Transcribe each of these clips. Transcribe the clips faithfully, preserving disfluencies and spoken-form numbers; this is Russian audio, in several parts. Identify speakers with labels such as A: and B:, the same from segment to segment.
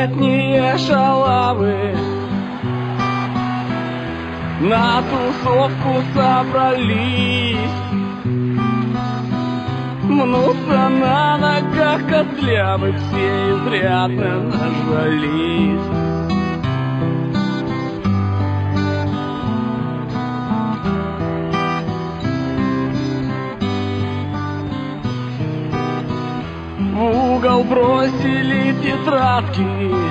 A: летние шалавы на тусовку собрались, мнутся на ногах костлявы, все изрядно нажрались. В угол бросили тетрадки,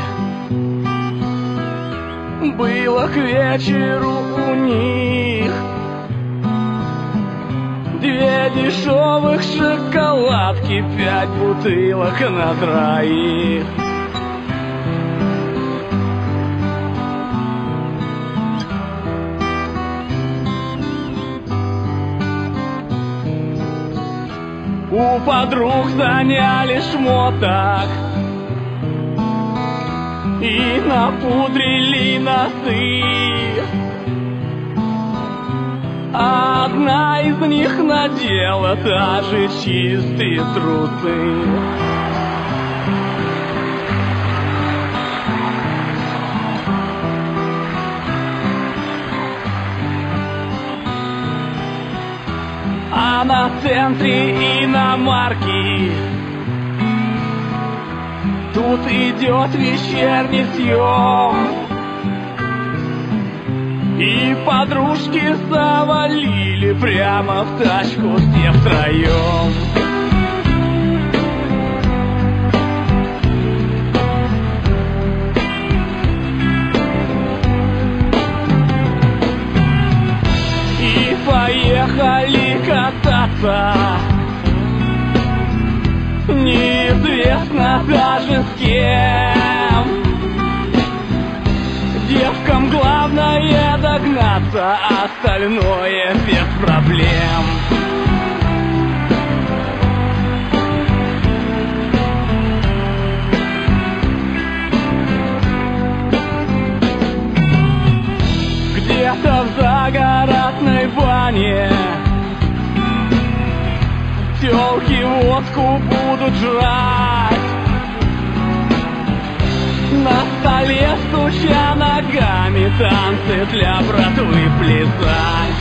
A: было к вечеру у них две дешевых шоколадки, пять бутылок на троих. У подруг заняли шмоток и напудрили носы. Одна из них надела даже чистые трусы. А на центре иномарки тут идет вечерний съем, и подружки завалили прямо в тачку все втроем. И поехали кататься, неизвестно даже с кем. Девкам главное догнаться, остальное без проблем. Где-то в загородной бане тёлки водку будут жрать, на столе, стуча ногами, танцы для братвы плясать.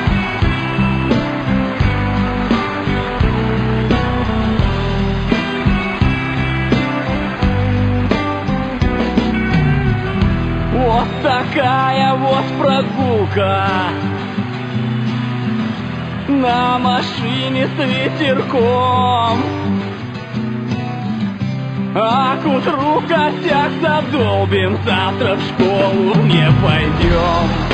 A: Вот такая вот прогулка на машине с ветерком, а к утру костяк задолбим, завтра в школу не пойдем.